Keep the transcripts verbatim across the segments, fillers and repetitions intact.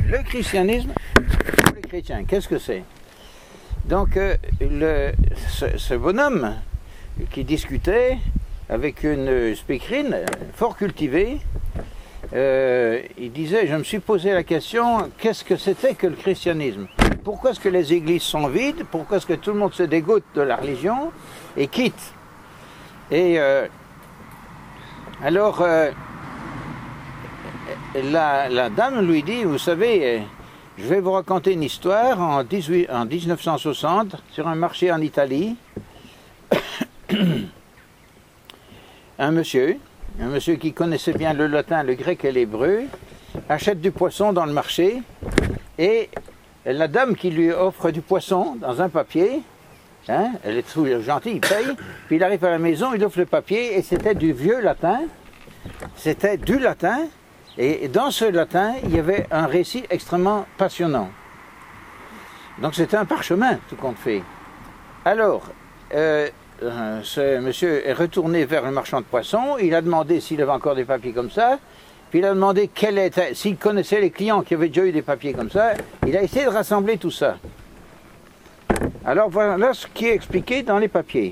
le christianisme pour les chrétiens, qu'est-ce que c'est? Donc, euh, le, ce, ce bonhomme qui discutait avec une speakerine fort cultivée, euh, il disait, je me suis posé la question, qu'est-ce que c'était que le christianisme? Pourquoi est-ce que les églises sont vides? Pourquoi est-ce que tout le monde se dégoûte de la religion et quitte? Et euh, alors, euh, la, la dame lui dit, vous savez, je vais vous raconter une histoire en, dix-huit, en mille neuf cent soixante, sur un marché en Italie. Un monsieur, un monsieur qui connaissait bien le latin, le grec et l'hébreu, achète du poisson dans le marché, et la dame qui lui offre du poisson dans un papier, hein, elle est trop gentille, il paye, puis il arrive à la maison, il offre le papier, et c'était du vieux latin, c'était du latin, et dans ce latin, il y avait un récit extrêmement passionnant. Donc c'était un parchemin, tout compte fait. Alors, euh, ce monsieur est retourné vers le marchand de poissons, il a demandé s'il avait encore des papiers comme ça, puis il a demandé quel était, s'il connaissait les clients qui avaient déjà eu des papiers comme ça, il a essayé de rassembler tout ça. Alors voilà ce qui est expliqué dans les papiers.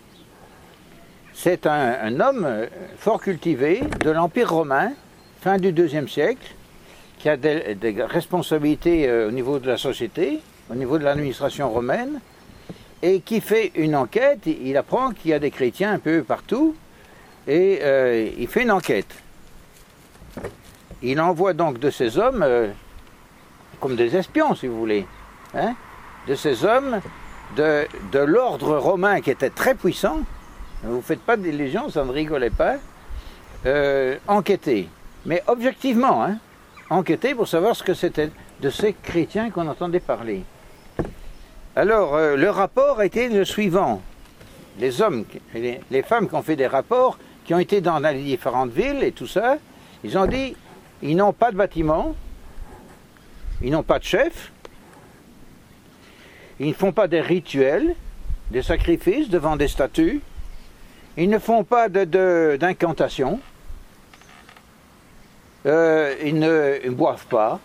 C'est un, un homme fort cultivé de l'Empire romain, fin du deuxième siècle, qui a des, des responsabilités euh, au niveau de la société, au niveau de l'administration romaine, et qui fait une enquête. Il apprend qu'il y a des chrétiens un peu partout, et euh, il fait une enquête. Il envoie donc de ces hommes, euh, comme des espions si vous voulez, hein, de ces hommes de, de l'ordre romain qui était très puissant, ne vous faites pas d'illusions, ça ne rigolait pas, euh, enquêter. Mais objectivement, hein, enquêter pour savoir ce que c'était de ces chrétiens qu'on entendait parler. Alors, euh, le rapport a été le suivant. Les hommes, les, les femmes qui ont fait des rapports, qui ont été dans les différentes villes et tout ça, ils ont dit, ils n'ont pas de bâtiment, ils n'ont pas de chef, ils ne font pas des rituels, des sacrifices devant des statues, ils ne font pas de, de, d'incantations, euh, ils ne ils boivent pas,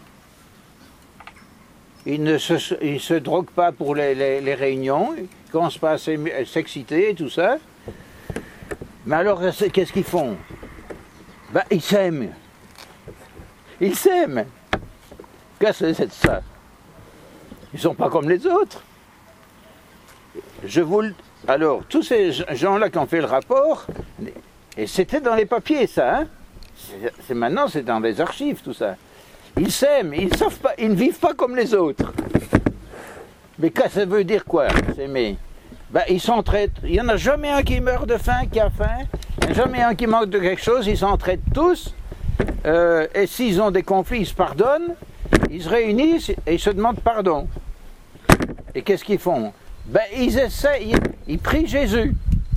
ils ne se, ils se droguent pas pour les, les, les réunions, ils ne commencent pas à s'exciter et tout ça. Mais alors, qu'est-ce qu'ils font? Ben, ils s'aiment. Ils s'aiment. Qu'est-ce que c'est de ça? Ils ne sont pas comme les autres. Je vous le... Alors, tous ces gens-là qui ont fait le rapport, et c'était dans les papiers, ça, hein? c'est, c'est maintenant, c'est dans les archives, tout ça. Ils s'aiment, ils savent pas, ils ne vivent pas comme les autres. Mais qu'est-ce que ça veut dire quoi, s'aimer? Ben, ils s'entraident. Il n'y en a jamais un qui meurt de faim, qui a faim. Il n'y a jamais un qui manque de quelque chose. Ils s'entraident tous. Euh, et s'ils ont des conflits, ils se pardonnent. Ils se réunissent et ils se demandent pardon. Et qu'est-ce qu'ils font? Ben, ils essaient, ils, ils prient Jésus.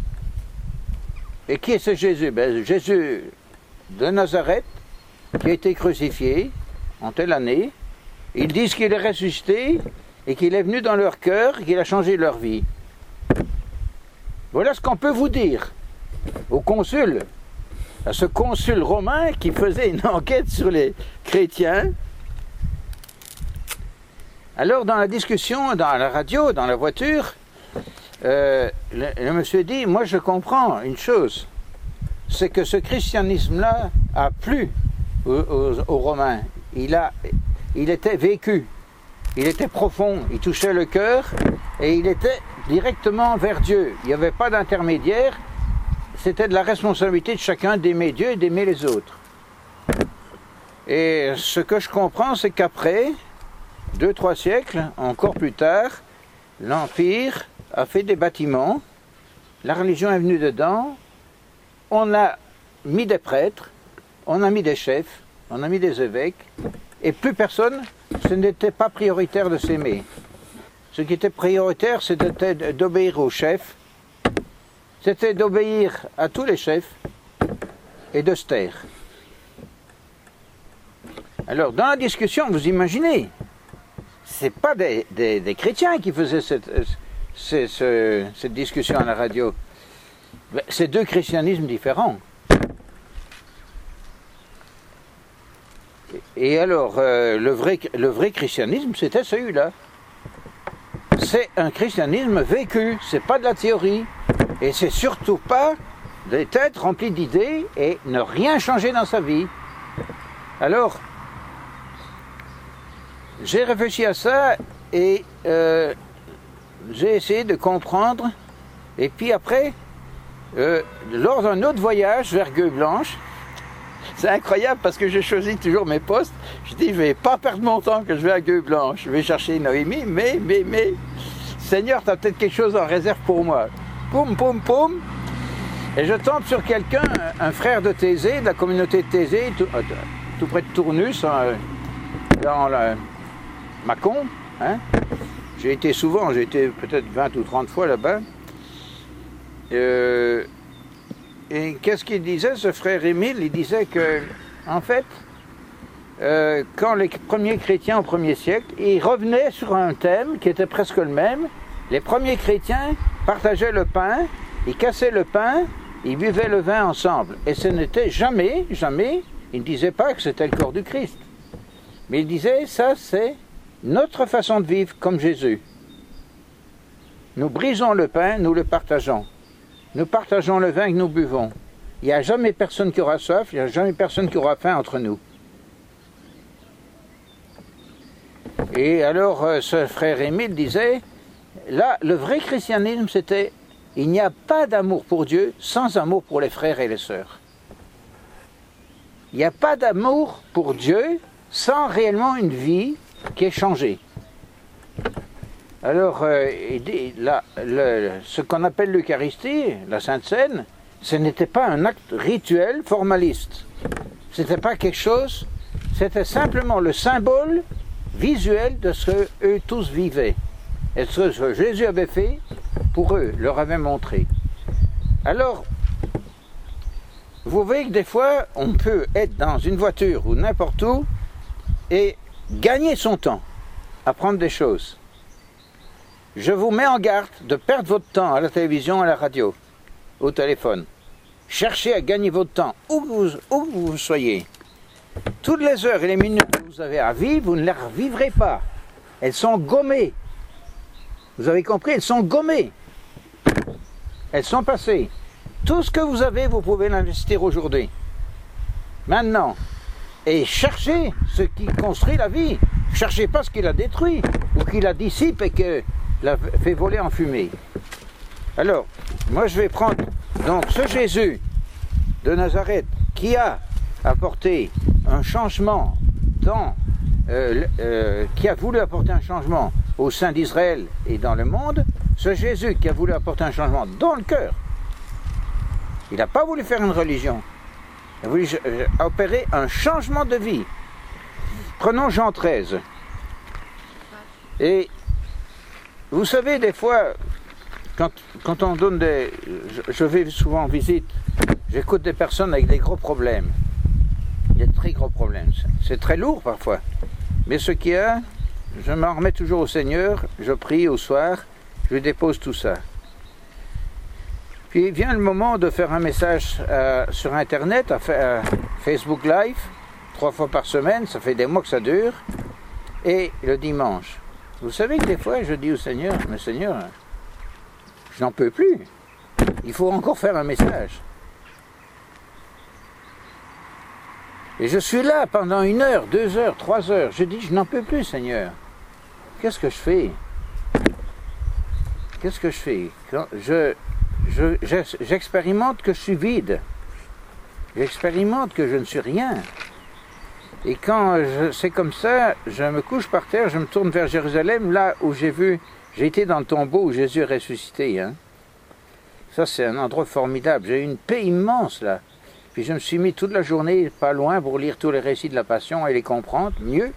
Et qui est ce Jésus? Ben, Jésus de Nazareth, qui a été crucifié en telle année. Ils disent qu'il est ressuscité et qu'il est venu dans leur cœur, qu'il a changé leur vie. Voilà ce qu'on peut vous dire au consul, à ce consul romain qui faisait une enquête sur les chrétiens. Alors dans la discussion, dans la radio, dans la voiture, euh, le, le monsieur dit, moi je comprends une chose, c'est que ce christianisme-là a plu aux, aux, aux Romains. Il, a, il était vécu, il était profond, il touchait le cœur et il était directement vers Dieu. Il n'y avait pas d'intermédiaire, c'était de la responsabilité de chacun d'aimer Dieu et d'aimer les autres. Et ce que je comprends, c'est qu'après, deux, trois siècles, encore plus tard, l'Empire a fait des bâtiments, la religion est venue dedans, on a mis des prêtres, on a mis des chefs, on a mis des évêques, et plus personne, ce n'était pas prioritaire de s'aimer. Ce qui était prioritaire, c'était d'obéir aux chefs, c'était d'obéir à tous les chefs et de se taire. Alors, dans la discussion, vous imaginez, c'est pas des, des, des chrétiens qui faisaient cette, cette, cette, cette discussion à la radio. C'est deux christianismes différents. Et Et alors, euh, le, vrai, le vrai christianisme, c'était celui-là. C'est un christianisme vécu, c'est pas de la théorie. Et c'est surtout pas des têtes remplies d'idées et ne rien changer dans sa vie. Alors, j'ai réfléchi à ça et euh, j'ai essayé de comprendre. Et puis après, euh, lors d'un autre voyage vers Gueule-Blanche, c'est incroyable parce que je choisis toujours mes postes. Je dis, je ne vais pas perdre mon temps que je vais à Gueule-Blanche. Je vais chercher Noémie, mais, mais, mais, Seigneur, tu as peut-être quelque chose en réserve pour moi. Poum, poum, poum. Et je tombe sur quelqu'un, un frère de Thésée, de la communauté de Thésée, tout, tout près de Tournus, dans la Mâcon. Hein. J'ai été souvent, j'ai été peut-être vingt ou trente fois là-bas. Euh, et qu'est-ce qu'il disait, ce frère Émile? Il disait que, en fait, euh, quand les premiers chrétiens au premier siècle, ils revenaient sur un thème qui était presque le même. Les premiers chrétiens partageaient le pain, ils cassaient le pain, ils buvaient le vin ensemble. Et ce n'était jamais, jamais, ils ne disaient pas que c'était le corps du Christ. Mais ils disaient, ça c'est notre façon de vivre comme Jésus. Nous brisons le pain, nous le partageons. Nous partageons le vin que nous buvons. Il n'y a jamais personne qui aura soif, il n'y a jamais personne qui aura faim entre nous. Et alors, euh, ce frère Émile disait, là, le vrai christianisme, c'était, il n'y a pas d'amour pour Dieu sans amour pour les frères et les sœurs. Il n'y a pas d'amour pour Dieu sans réellement une vie qui est changée. Alors, euh, il dit, là, le, ce qu'on appelle l'Eucharistie, la Sainte Seine, ce n'était pas un acte rituel formaliste. Ce n'était pas quelque chose, c'était simplement le symbole visuel de ce qu'eux tous vivaient. Et ce que Jésus avait fait pour eux, leur avait montré. Alors, vous voyez que des fois, on peut être dans une voiture ou n'importe où et gagner son temps à prendre des choses. Je vous mets en garde de perdre votre temps à la télévision, à la radio, au téléphone. Cherchez à gagner votre temps où vous, où vous soyez. Toutes les heures et les minutes que vous avez à vivre, vous ne les revivrez pas. Elles sont gommées. Vous avez compris? Elles sont gommées. Elles sont passées. Tout ce que vous avez, vous pouvez l'investir aujourd'hui. Maintenant. Et cherchez ce qui construit la vie. Cherchez pas ce qui la détruit, ou qui la dissipe et que la fait voler en fumée. Alors, moi je vais prendre donc ce Jésus de Nazareth qui a apporté un changement dans, euh, euh, qui a voulu apporter un changement au sein d'Israël et dans le monde, ce Jésus qui a voulu apporter un changement dans le cœur. Il n'a pas voulu faire une religion, il a voulu opérer un changement de vie. Prenons Jean treize. Et vous savez, des fois, quand, quand on donne des... Je, je vais souvent en visite, j'écoute des personnes avec des gros problèmes. Il y a de très gros problèmes. C'est très lourd parfois. Mais ce qu'il y a, je m'en remets toujours au Seigneur, je prie au soir, je lui dépose tout ça. Puis vient le moment de faire un message euh, sur Internet, à, à Facebook Live, trois fois par semaine, ça fait des mois que ça dure, et le dimanche. Vous savez que des fois, je dis au Seigneur, mais Seigneur, je n'en peux plus. Il faut encore faire un message. Et je suis là pendant une heure, deux heures, trois heures. Je dis, je n'en peux plus, Seigneur. Qu'est-ce que je fais? Qu'est-ce que je fais? Quand je, je, j'expérimente que je suis vide. J'expérimente que je ne suis rien. Et quand c'est comme ça, je me couche par terre, je me tourne vers Jérusalem, là où j'ai vu, j'ai été dans le tombeau où Jésus est ressuscité. Hein. Ça, c'est un endroit formidable. J'ai eu une paix immense, là. Puis je me suis mis toute la journée, pas loin, pour lire tous les récits de la Passion et les comprendre mieux.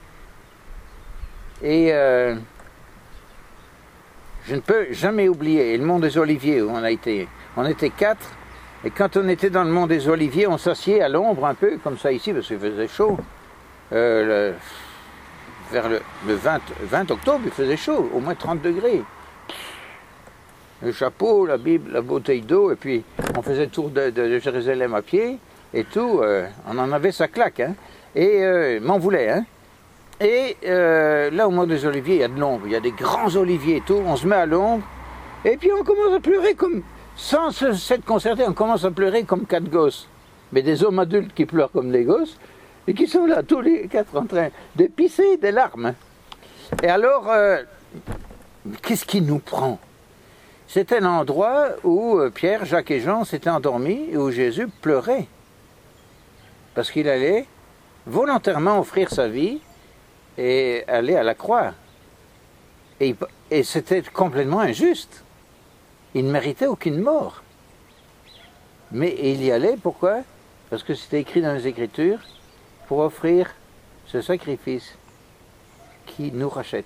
Et euh, je ne peux jamais oublier le mont des Oliviers où on a été. On était quatre. Et quand on était dans le mont des Oliviers, on s'assied à l'ombre un peu, comme ça ici, parce qu'il faisait chaud. Euh, le, vers le, le vingt, vingt octobre, il faisait chaud, au moins trente degrés. Le chapeau, la Bible, la bouteille d'eau, et puis on faisait le tour de, de, de Jérusalem à pied, et tout, euh, on en avait sa claque. Hein. Et euh, m'en voulait, hein. Et euh, là, au Mont des Oliviers, il y a de l'ombre, il y a des grands oliviers et tout, on se met à l'ombre, et puis on commence à pleurer comme, sans s'être concerté, on commence à pleurer comme quatre gosses. Mais des hommes adultes qui pleurent comme des gosses, et qui sont là, tous les quatre en train de pisser des larmes. Et alors, euh, qu'est-ce qui nous prend? C'était l'endroit où Pierre, Jacques et Jean s'étaient endormis, et où Jésus pleurait. Parce qu'il allait volontairement offrir sa vie, et aller à la croix. Et, et c'était complètement injuste. Il ne méritait aucune mort. Mais il y allait, pourquoi? Parce que c'était écrit dans les Écritures, pour offrir ce sacrifice qui nous rachète.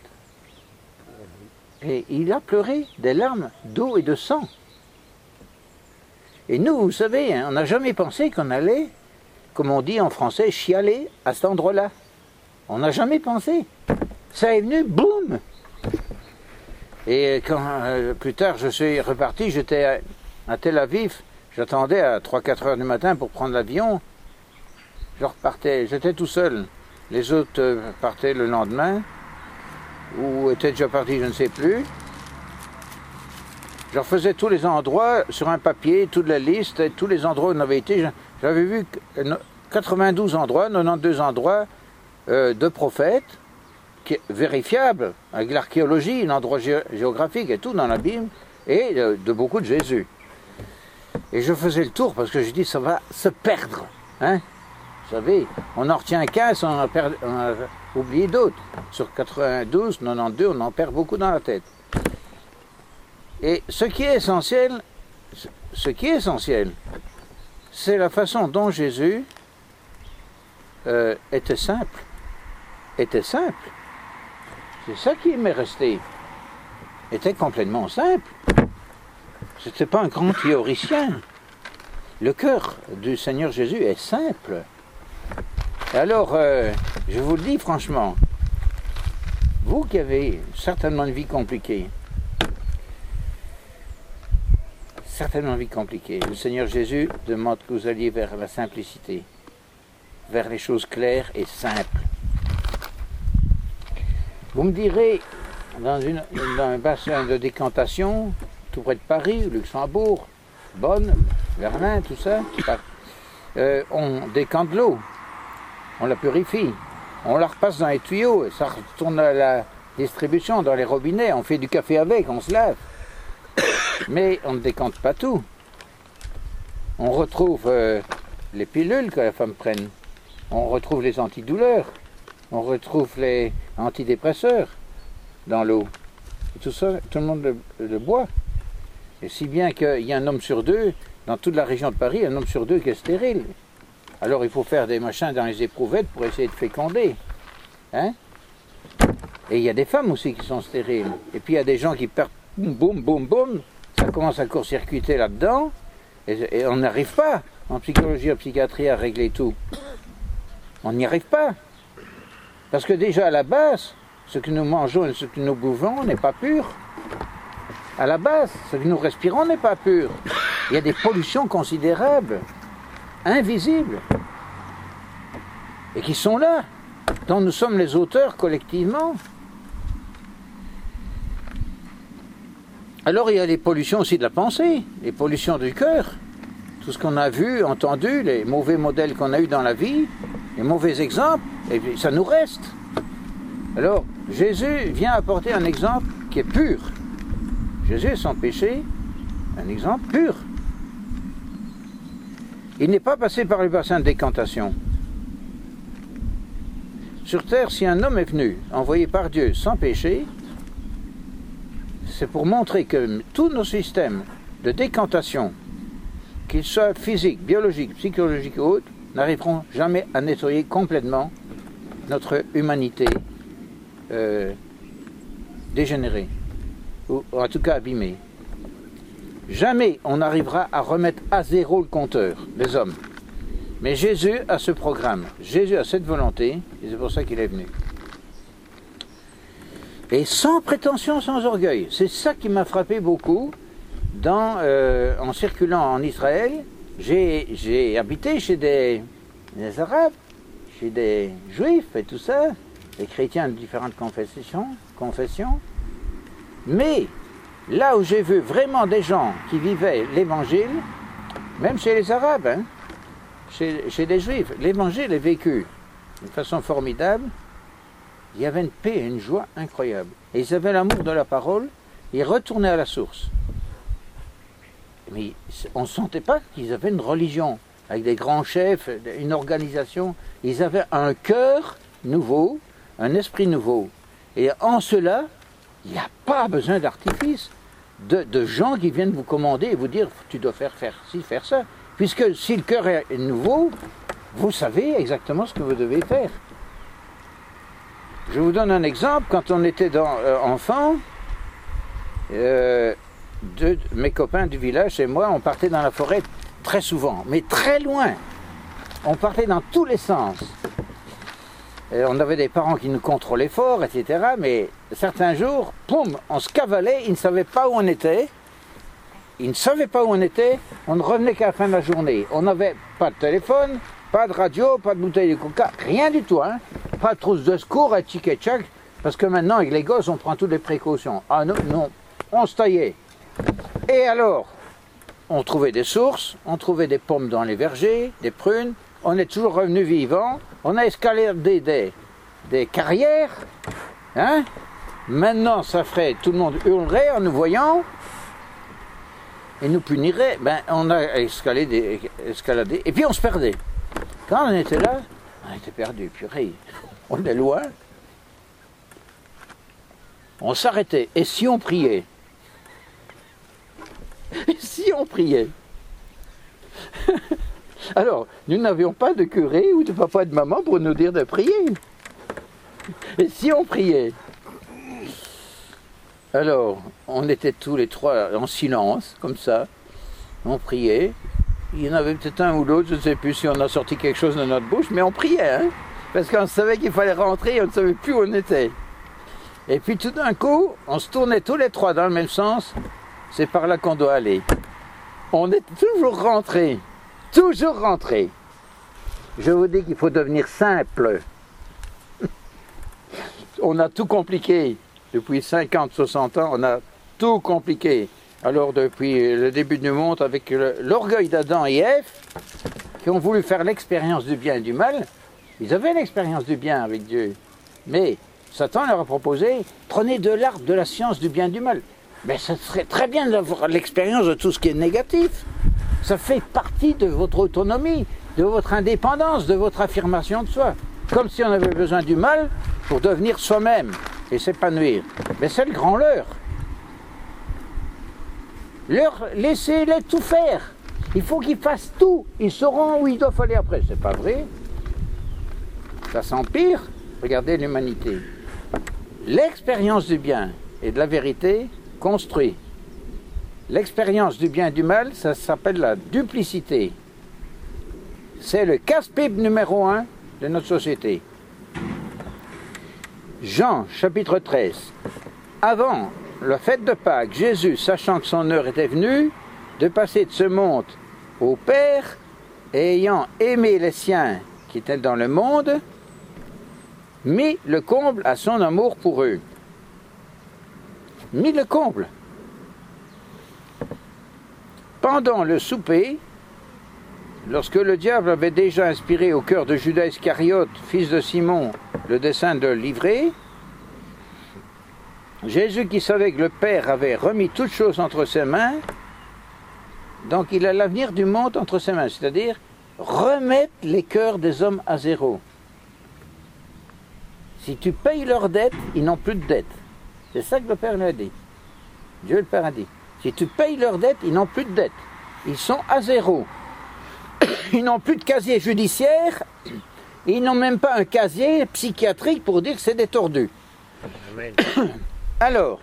Et il a pleuré des larmes d'eau et de sang. Et nous, vous savez, hein, on n'a jamais pensé qu'on allait, comme on dit en français, chialer à cet endroit-là. On n'a jamais pensé. Ça est venu, boum! Et quand euh, plus tard je suis reparti, j'étais à, à Tel Aviv, j'attendais à trois quatre heures du matin pour prendre l'avion. Je repartais, j'étais tout seul. Les autres euh, partaient le lendemain, ou étaient déjà partis, je ne sais plus. Je refaisais tous les endroits sur un papier, toute la liste, tous les endroits où on avait été. J'avais vu quatre-vingt-douze endroits, quatre-vingt-douze endroits, Euh, de prophètes, qui, vérifiables, avec l'archéologie, l'endroit gé géographique et tout dans la Bible, et de, de beaucoup de Jésus. Et je faisais le tour parce que je dis ça va se perdre. Hein? Vous savez, on en retient quinze, on a, perdu, on a oublié d'autres. Sur quatre-vingt-douze, quatre-vingt-douze, on en perd beaucoup dans la tête. Et ce qui est essentiel, ce qui est essentiel, c'est la façon dont Jésus euh, était simple. était simple. C'est ça qui m'est resté. Était complètement simple. C'était pas un grand théoricien. Le cœur du Seigneur Jésus est simple. Alors, euh, je vous le dis franchement, vous qui avez certainement une vie compliquée, certainement une vie compliquée, le Seigneur Jésus demande que vous alliez vers la simplicité, vers les choses claires et simples. Vous me direz, dans, une, dans un bassin de décantation, tout près de Paris, Luxembourg, Bonn, Berlin, tout ça, euh, on décante l'eau, on la purifie, on la repasse dans les tuyaux, et ça retourne à la distribution, dans les robinets, on fait du café avec, on se lave. Mais on ne décante pas tout. On retrouve euh, les pilules que la femme prenne, on retrouve les antidouleurs, on retrouve les antidépresseurs dans l'eau. Tout ça, tout le monde le, le boit. Et si bien qu'il y a un homme sur deux, dans toute la région de Paris, un homme sur deux qui est stérile. Alors il faut faire des machins dans les éprouvettes pour essayer de féconder. Hein? Et il y a des femmes aussi qui sont stériles. Et puis il y a des gens qui perdent boum, boum, boum, boum. Ça commence à court-circuiter là-dedans. Et, et on n'arrive pas, en psychologie, en psychiatrie, à régler tout. On n'y arrive pas. Parce que déjà à la base, ce que nous mangeons et ce que nous buvons n'est pas pur. À la base, ce que nous respirons n'est pas pur. Il y a des pollutions considérables, invisibles, et qui sont là, dont nous sommes les auteurs collectivement. Alors il y a les pollutions aussi de la pensée, les pollutions du cœur, tout ce qu'on a vu, entendu, les mauvais modèles qu'on a eus dans la vie, les mauvais exemples, et puis ça nous reste. Alors Jésus vient apporter un exemple qui est pur. Jésus est sans péché, un exemple pur. Il n'est pas passé par le bassin de décantation. Sur terre, si un homme est venu, envoyé par Dieu sans péché, c'est pour montrer que tous nos systèmes de décantation, qu'ils soient physiques, biologiques, psychologiques ou autres, n'arriveront jamais à nettoyer complètement notre humanité euh, dégénérée, ou en tout cas abîmée. Jamais on n'arrivera à remettre à zéro le compteur des hommes. Mais Jésus a ce programme, Jésus a cette volonté, et c'est pour ça qu'il est venu. Et sans prétention, sans orgueil. C'est ça qui m'a frappé beaucoup dans, euh, en circulant en Israël. J'ai habité chez des, des Arabes, chez des juifs et tout ça, des chrétiens de différentes confessions, confessions. Mais là où j'ai vu vraiment des gens qui vivaient l'évangile, même chez les Arabes, hein, chez, chez des Juifs, l'évangile est vécu d'une façon formidable. Il y avait une paix et une joie incroyables. Et ils avaient l'amour de la parole, ils retournaient à la source. Mais on ne sentait pas qu'ils avaient une religion, avec des grands chefs, une organisation. Ils avaient un cœur nouveau, un esprit nouveau. Et en cela, il n'y a pas besoin d'artifice, de, de gens qui viennent vous commander et vous dire tu dois faire, faire ci, faire ça. Puisque si le cœur est nouveau, vous savez exactement ce que vous devez faire. Je vous donne un exemple. Quand on était dans, euh, enfant, euh, deux de mes copains du village et moi, on partait dans la forêt très souvent, mais très loin. On partait dans tous les sens. Et on avait des parents qui nous contrôlaient fort, et cetera. Mais certains jours, poum, on se cavalait, ils ne savaient pas où on était. Ils ne savaient pas où on était, on ne revenait qu'à la fin de la journée. On n'avait pas de téléphone, pas de radio, pas de bouteille de coca, rien du tout, hein. Pas de trousse de secours, à tchic et tchac, parce que maintenant, avec les gosses, on prend toutes les précautions. Ah non, non, on se taillait. Et alors, on trouvait des sources, on trouvait des pommes dans les vergers, des prunes, on est toujours revenu vivant, on a escaladé des, des carrières, hein. Maintenant, ça ferait, tout le monde hurlerait en nous voyant, et nous punirait. Ben, on a escaladé, escaladé, et puis on se perdait. Quand on était là, on était perdu, purée, on est loin. On s'arrêtait, et si on priait? Et si on priait? Alors, nous n'avions pas de curé ou de papa et de maman pour nous dire de prier. Et si on priait? Alors, on était tous les trois en silence, comme ça, on priait. Il y en avait peut-être un ou l'autre, je ne sais plus si on a sorti quelque chose de notre bouche, mais on priait, hein, parce qu'on savait qu'il fallait rentrer et on ne savait plus où on était. Et puis tout d'un coup, on se tournait tous les trois dans le même sens, c'est par là qu'on doit aller. On est toujours rentrés, toujours rentrés. Je vous dis qu'il faut devenir simple. On a tout compliqué. Depuis cinquante, soixante ans, on a tout compliqué. Alors depuis le début du monde, avec l'orgueil d'Adam et Ève, qui ont voulu faire l'expérience du bien et du mal, ils avaient l'expérience du bien avec Dieu. Mais Satan leur a proposé, prenez de l'arbre de la science du bien et du mal. Mais ça serait très bien d'avoir l'expérience de tout ce qui est négatif. Ça fait partie de votre autonomie, de votre indépendance, de votre affirmation de soi. Comme si on avait besoin du mal pour devenir soi-même et s'épanouir. Mais c'est le grand leurre. Leur, laissez-les tout faire. Il faut qu'ils fassent tout. Ils sauront où ils doivent aller après. C'est pas vrai. Ça s'empire. Regardez l'humanité. L'expérience du bien et de la vérité construit. L'expérience du bien et du mal, ça s'appelle la duplicité. C'est le casse-pipe numéro un de notre société. Jean, chapitre treize. Avant la fête de Pâques, Jésus, sachant que son heure était venue, de passer de ce monde au Père, et ayant aimé les siens qui étaient dans le monde, mit le comble à son amour pour eux. Mit le comble. Pendant le souper, lorsque le diable avait déjà inspiré au cœur de Judas Iscariote, fils de Simon, le dessein de le livrer, Jésus, qui savait que le Père avait remis toutes choses entre ses mains, donc il a l'avenir du monde entre ses mains, c'est-à-dire remettre les cœurs des hommes à zéro. Si tu payes leurs dettes, ils n'ont plus de dettes. C'est ça que le Père lui a dit. Dieu le Père a dit. Si tu payes leurs dettes, ils n'ont plus de dettes. Ils sont à zéro. Ils n'ont plus de casier judiciaire. Ils n'ont même pas un casier psychiatrique pour dire que c'est des tordus. Amen. Alors,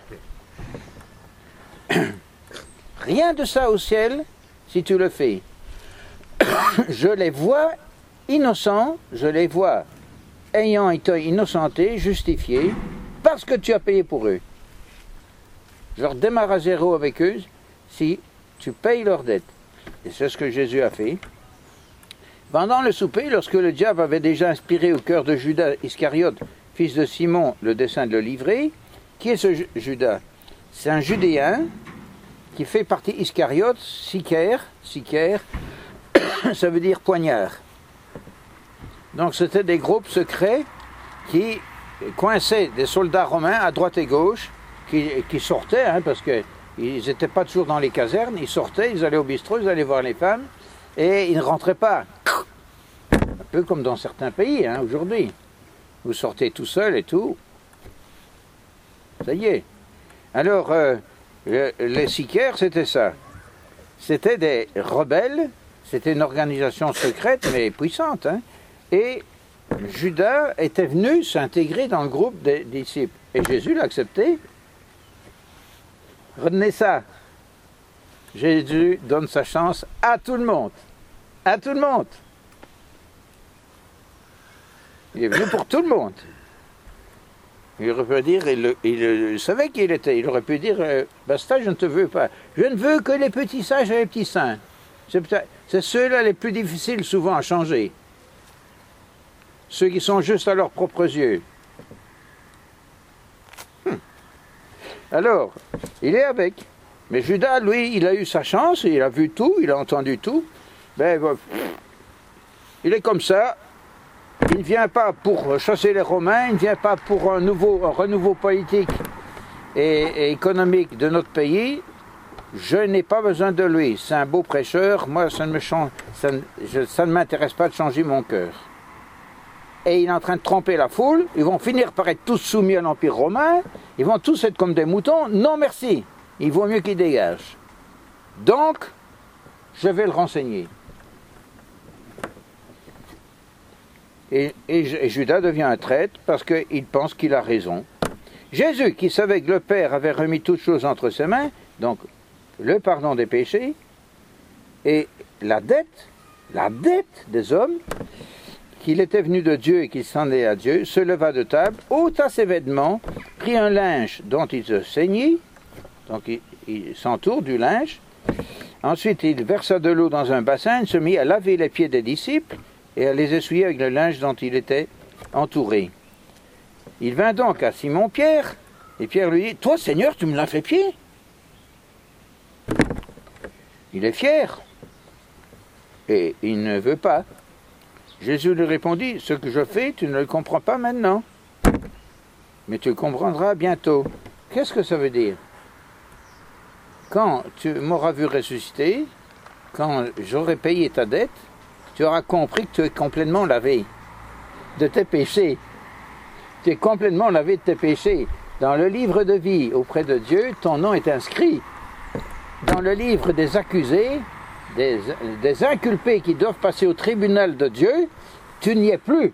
rien de ça au ciel si tu le fais. Je les vois innocents, je les vois ayant été innocentés, justifiés, parce que tu as payé pour eux. Je redémarre à zéro avec eux si tu payes leurs dettes. Et c'est ce que Jésus a fait. Pendant le souper, lorsque le diable avait déjà inspiré au cœur de Judas Iscariote, fils de Simon, le dessein de le livrer, qui est ce Judas? C'est un Judéen qui fait partie Iscariote, Sicaire, Sicaire, ça veut dire poignard. Donc c'était des groupes secrets qui coinçaient des soldats romains à droite et gauche, qui, qui sortaient, hein, parce qu'ils n'étaient pas toujours dans les casernes, ils sortaient, ils allaient au bistrot, ils allaient voir les femmes, et ils ne rentraient pas. Un peu comme dans certains pays, hein, aujourd'hui. Vous sortez tout seul et tout. Ça y est. Alors, euh, le, les sicaires, c'était ça. C'était des rebelles, c'était une organisation secrète, mais puissante. Hein, et Judas était venu s'intégrer dans le groupe des disciples. Et Jésus l'a accepté. Retenez ça. Jésus donne sa chance à tout le monde. À tout le monde. Il est venu pour tout le monde. Il aurait pu dire, il, il, il savait qui il était, il aurait pu dire, euh, basta, je ne te veux pas. Je ne veux que les petits sages et les petits saints. C'est ceux-là les plus difficiles souvent à changer. Ceux qui sont juste à leurs propres yeux. Hum. Alors, il est avec. Mais Judas, lui, il a eu sa chance, il a vu tout, il a entendu tout. Ben, ben il est comme ça. Il ne vient pas pour chasser les Romains, il ne vient pas pour un, nouveau, un renouveau politique et, et économique de notre pays. Je n'ai pas besoin de lui. C'est un beau prêcheur. Moi, ça ne me change, ça ne, je, ça ne m'intéresse pas de changer mon cœur. Et il est en train de tromper la foule. Ils vont finir par être tous soumis à l'Empire romain. Ils vont tous être comme des moutons. Non, merci. Il vaut mieux qu'il dégage. Donc, je vais le renseigner. Et, et, et Judas devient un traître parce qu'il pense qu'il a raison. Jésus, qui savait que le Père avait remis toutes choses entre ses mains, donc le pardon des péchés et la dette, la dette des hommes, qu'il était venu de Dieu et qu'il s'en est à Dieu, se leva de table, ôta ses vêtements, prit un linge dont il se ceignit, donc il, il s'entoure du linge, ensuite il versa de l'eau dans un bassin, il se mit à laver les pieds des disciples, et à les essuyer avec le linge dont il était entouré. Il vint donc à Simon-Pierre, et Pierre lui dit, « Toi, Seigneur, tu me laves les pieds ?» Il est fier, et il ne veut pas. Jésus lui répondit, « Ce que je fais, tu ne le comprends pas maintenant, mais tu le comprendras bientôt. » Qu'est-ce que ça veut dire? Quand tu m'auras vu ressusciter, quand j'aurai payé ta dette, tu auras compris que tu es complètement lavé de tes péchés. Tu es complètement lavé de tes péchés. Dans le livre de vie auprès de Dieu, ton nom est inscrit. Dans le livre des accusés, des, des inculpés qui doivent passer au tribunal de Dieu, tu n'y es plus.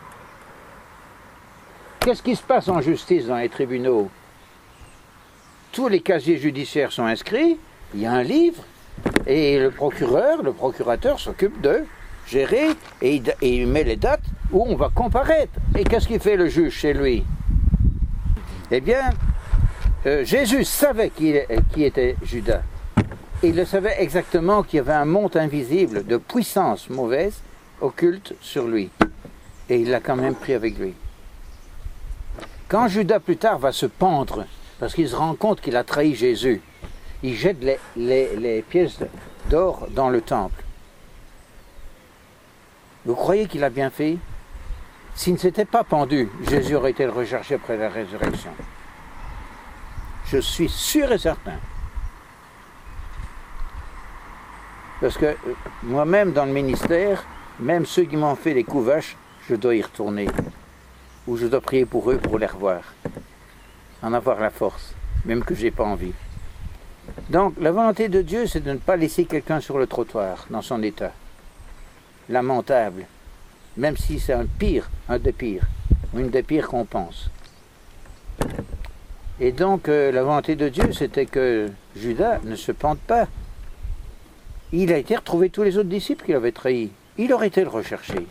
Qu'est-ce qui se passe en justice dans les tribunaux? Tous les casiers judiciaires sont inscrits, il y a un livre, et le procureur, le procurateur s'occupe de gérer et il, et il met les dates où on va comparaître. Et qu'est-ce qu'il fait le juge chez lui? Eh bien, euh, Jésus savait qui, qui était Judas. Et il le savait exactement qu'il y avait un monde invisible de puissance mauvaise occulte sur lui. Et il l'a quand même pris avec lui. Quand Judas plus tard va se pendre, parce qu'il se rend compte qu'il a trahi Jésus, il jette les, les, les pièces d'or dans le temple. Vous croyez qu'il a bien fait? S'il ne s'était pas pendu, Jésus aurait été recherché après la résurrection. Je suis sûr et certain. Parce que moi-même, dans le ministère, même ceux qui m'ont fait des coups vaches, je dois y retourner. Ou je dois prier pour eux pour les revoir. En avoir la force, même que je n'ai pas envie. Donc, la volonté de Dieu, c'est de ne pas laisser quelqu'un sur le trottoir, dans son état. Lamentable, même si c'est un pire, un des pires, ou une des pires qu'on pense. Et donc, euh, la volonté de Dieu, c'était que Judas ne se pente pas. Il a été retrouvé tous les autres disciples qu'il avait trahis. Il aurait été le recherché.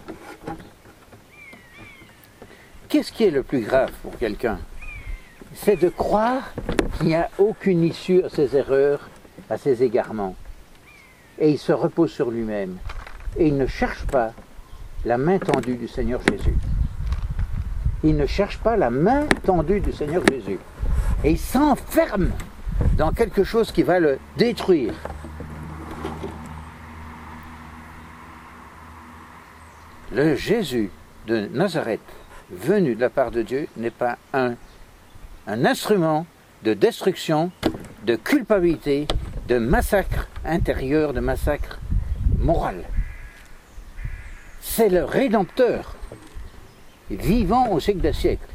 Qu'est-ce qui est le plus grave pour quelqu'un? C'est de croire qu'il n'y a aucune issue à ses erreurs, à ses égarements. Et il se repose sur lui-même. et ils ne cherchent pas la main tendue du Seigneur Jésus. Ils ne cherchent pas la main tendue du Seigneur Jésus. Et ils s'enferment dans quelque chose qui va le détruire. Le Jésus de Nazareth, venu de la part de Dieu, n'est pas un, un instrument de destruction, de culpabilité, de massacre intérieur, de massacre moral. C'est le Rédempteur, vivant au siècle des siècles.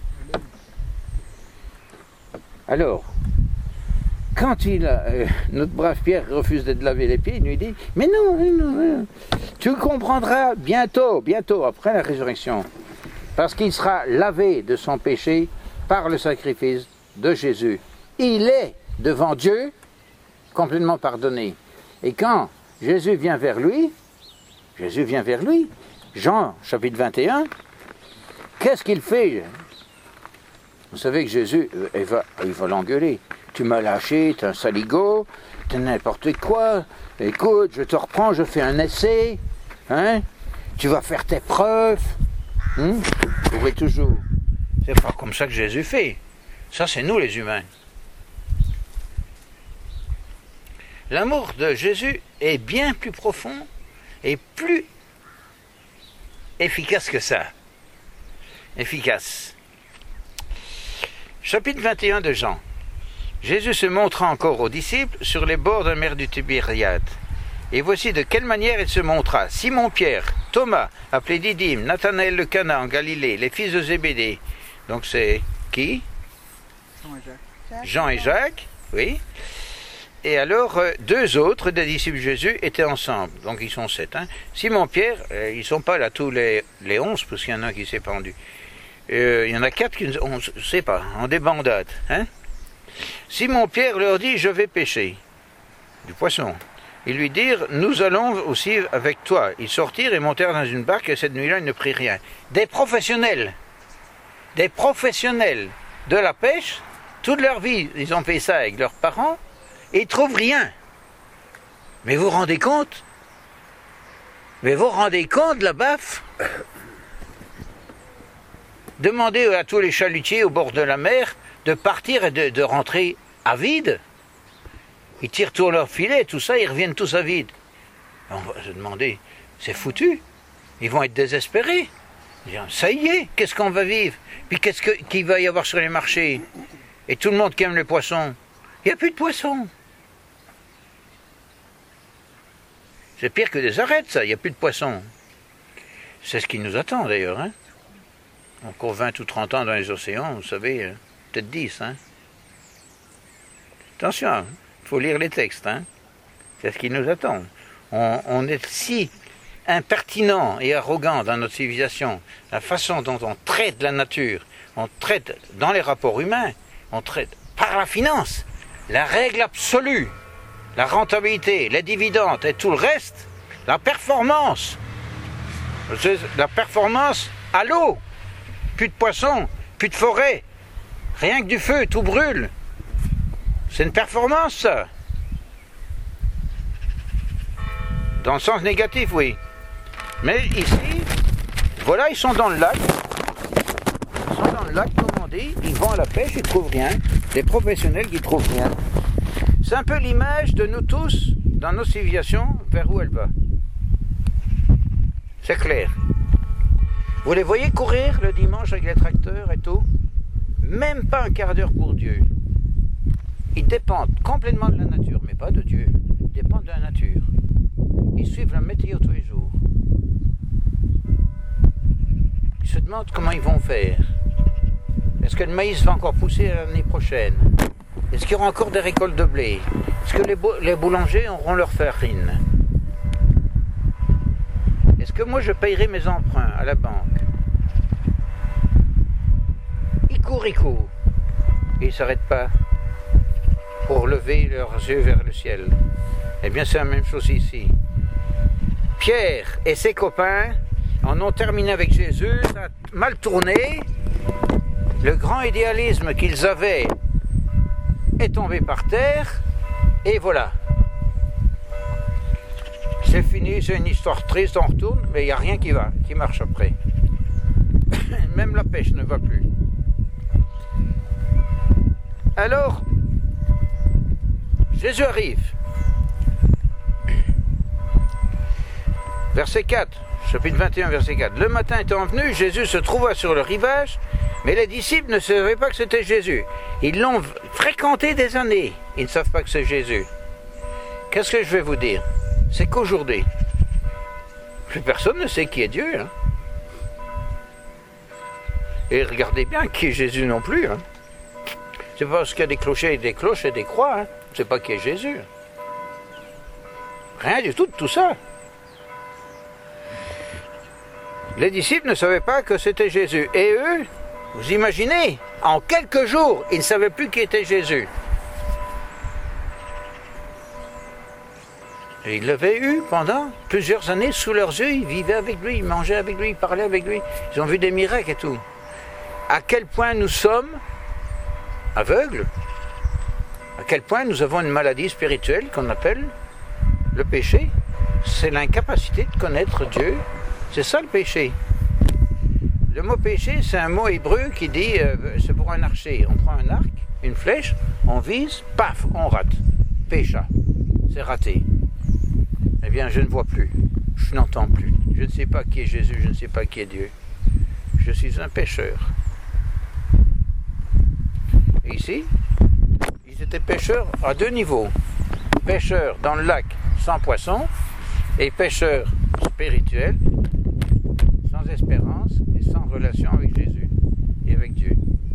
Alors, quand il a, euh, notre brave Pierre refuse de laver les pieds, il lui dit « Mais non, non, non, tu comprendras bientôt, bientôt, après la résurrection, parce qu'il sera lavé de son péché par le sacrifice de Jésus. Il est devant Dieu complètement pardonné. Et quand Jésus vient vers lui, Jésus vient vers lui, Jean chapitre vingt et un, qu'est-ce qu'il fait? Vous savez que Jésus, il va, il va l'engueuler. Tu m'as lâché, t'es un saligo, t'es n'importe quoi. Écoute, je te reprends, je fais un essai. Hein? Tu vas faire tes preuves. Hein? Vous voyez toujours. C'est pas comme ça que Jésus fait. Ça, c'est nous les humains. L'amour de Jésus est bien plus profond et plus efficace que ça. Efficace. Chapitre vingt et un de Jean. Jésus se montra encore aux disciples sur les bords de la mer du Tibériade. Et voici de quelle manière il se montra. Simon-Pierre, Thomas, appelé Didyme, Nathanaël le Cana en Galilée, les fils de Zébédée. Donc c'est qui? Jean et Jacques. Jean et Jacques, oui. Et alors, euh, deux autres des disciples de Jésus étaient ensemble. Donc ils sont sept. Hein. Simon-Pierre, euh, ils ne sont pas là tous les, les onze, parce qu'il y en a un qui s'est pendu. Euh, il y en a quatre qui, on ne sait pas, en débandade. Hein. Simon-Pierre leur dit, je vais pêcher du poisson. Ils lui dirent, nous allons aussi avec toi. Ils sortirent et montèrent dans une barque et cette nuit-là, ils ne prirent rien. Des professionnels, des professionnels de la pêche, toute leur vie, ils ont fait ça avec leurs parents, et ils ne trouvent rien. Mais vous vous rendez compte? Mais vous vous rendez compte de la baffe? Demandez à tous les chalutiers au bord de la mer de partir et de, de rentrer à vide. Ils tirent tous leurs filets, tout ça, ils reviennent tous à vide. On va se demander, c'est foutu. Ils vont être désespérés. Ils disent, ça y est, qu'est-ce qu'on va vivre? Puis qu'est-ce que, qu'il va y avoir sur les marchés? Et tout le monde qui aime les poissons. Il n'y a plus de poissons. C'est pire que des arêtes, ça, il n'y a plus de poissons. C'est ce qui nous attend d'ailleurs. Hein? Encore vingt ou trente ans dans les océans, vous savez, peut-être dix. Hein? Attention, il faut lire les textes. Hein? C'est ce qui nous attend. On, on est si impertinent et arrogant dans notre civilisation, la façon dont on traite la nature, on traite dans les rapports humains, on traite par la finance, la règle absolue, la rentabilité, les dividendes et tout le reste, la performance, la performance à l'eau, plus de poissons, plus de forêt, rien que du feu, tout brûle. C'est une performance, ça. Dans le sens négatif, oui. Mais ici, voilà, ils sont dans le lac. Ils sont dans le lac, comme on dit, ils vont à la pêche, ils ne trouvent rien. Des professionnels qui ne trouvent rien. C'est un peu l'image de nous tous, dans nos civilisations, vers où elle va. C'est clair. Vous les voyez courir le dimanche avec les tracteurs et tout? Même pas un quart d'heure pour Dieu. Ils dépendent complètement de la nature, mais pas de Dieu. Ils dépendent de la nature. Ils suivent la météo tous les jours. Ils se demandent comment ils vont faire. Est-ce que le maïs va encore pousser l'année prochaine? Est-ce qu'il y aura encore des récoltes de blé? Est-ce que les, les boulangers auront leur farine? Est-ce que moi je payerai mes emprunts à la banque? Ils courent, ils courent. Et ils ne s'arrêtent pas pour lever leurs yeux vers le ciel. Eh bien, c'est la même chose ici. Pierre et ses copains en ont terminé avec Jésus, ça a mal tourné. Le grand idéalisme qu'ils avaient est tombé par terre, et voilà. c'est fini, c'est une histoire triste, on retourne, mais il n'y a rien qui va, qui marche après. Même la pêche ne va plus. Alors, Jésus arrive. Verset quatre, chapitre vingt et un, verset quatre. Le matin étant venu, Jésus se trouva sur le rivage, mais les disciples ne savaient pas que c'était Jésus. Ils l'ont fréquenté des années. Ils ne savent pas que c'est Jésus. Qu'est-ce que je vais vous dire? C'est qu'aujourd'hui, plus personne ne sait qui est Dieu. Hein. Et regardez bien qui est Jésus non plus. Hein. C'est pas parce qu'il y a des clochers et des cloches et des croix. Hein. C'est pas qui est Jésus. Rien du tout de tout ça. Les disciples ne savaient pas que c'était Jésus. Et eux, vous imaginez, en quelques jours, ils ne savaient plus qui était Jésus. Et ils l'avaient eu pendant plusieurs années sous leurs yeux. Ils vivaient avec lui, ils mangeaient avec lui, ils parlaient avec lui. Ils ont vu des miracles et tout. À quel point nous sommes aveugles, à quel point nous avons une maladie spirituelle qu'on appelle le péché. C'est l'incapacité de connaître Dieu. C'est ça le péché. Le mot péché, c'est un mot hébreu qui dit, euh, c'est pour un archer. On prend un arc, une flèche, on vise, paf, on rate. Pécha. C'est raté. Eh bien, je ne vois plus. Je n'entends plus. Je ne sais pas qui est Jésus, je ne sais pas qui est Dieu. Je suis un pécheur. Et ici, ils étaient pêcheurs à deux niveaux. Pêcheurs dans le lac sans poisson et pêcheurs spirituels, sans espérance et sans relation avec Jésus et avec Dieu.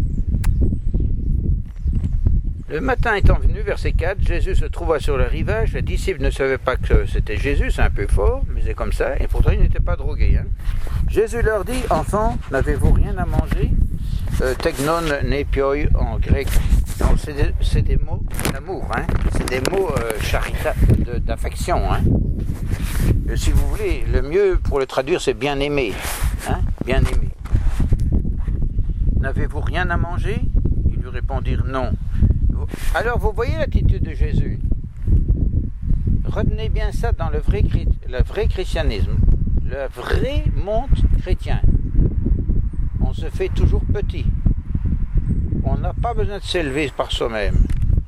Le matin étant venu, verset quatre, Jésus se trouva sur le rivage. Les disciples ne savaient pas que c'était Jésus, c'est un peu fort, mais c'est comme ça, et pourtant ils n'étaient pas drogués. Hein. Jésus leur dit, enfants, n'avez-vous rien à manger? euh, Tegnon nepioi en grec, c'est des, des mots d'amour, hein. C'est des mots euh, charita, de, d'affection. Hein. Et si vous voulez, le mieux pour le traduire, c'est bien aimé. Hein. Bien aimé. N'avez-vous rien à manger? Ils lui répondirent non. Alors vous voyez l'attitude de Jésus. Retenez bien ça dans le vrai, le vrai christianisme, le vrai monde chrétien. On se fait toujours petit. On n'a pas besoin de s'élever par soi-même.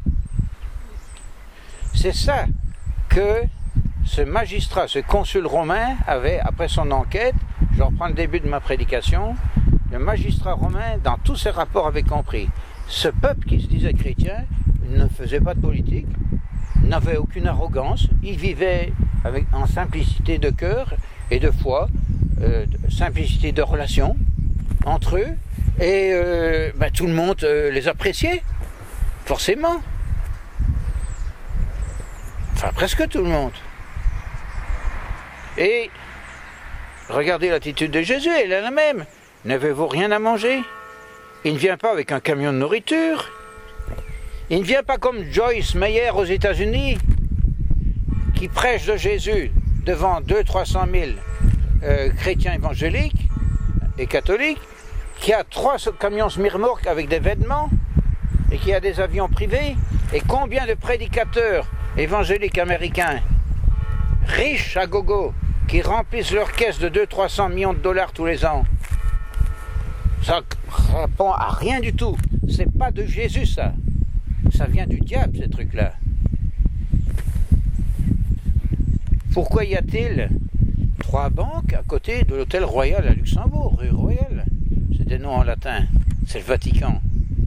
C'est ça que ce magistrat, ce consul romain avait, après son enquête, je reprends le début de ma prédication, le magistrat romain, dans tous ses rapports, avait compris. Ce peuple qui se disait chrétien ne faisait pas de politique, n'avait aucune arrogance, il vivait avec, en simplicité de cœur et de foi, euh, simplicité de relation entre eux, et euh, ben, tout le monde euh, les appréciait, forcément. Enfin, presque tout le monde. Et regardez l'attitude de Jésus, elle est la même. N'avez-vous rien à manger? Il ne vient pas avec un camion de nourriture. Il ne vient pas comme Joyce Meyer aux États-Unis, qui prêche de Jésus devant deux à trois cent mille euh, chrétiens évangéliques et catholiques, qui a trois camions semi-remorques avec des vêtements et qui a des avions privés. Et combien de prédicateurs évangéliques américains, riches à gogo, qui remplissent leur caisse de deux à trois cents millions de dollars tous les ans. Ça répond à rien du tout. C'est pas de Jésus, ça. Ça vient du diable, ces trucs-là. Pourquoi y a-t-il trois banques à côté de l'hôtel Royal à Luxembourg, rue Royale? C'est des noms en latin. C'est le Vatican.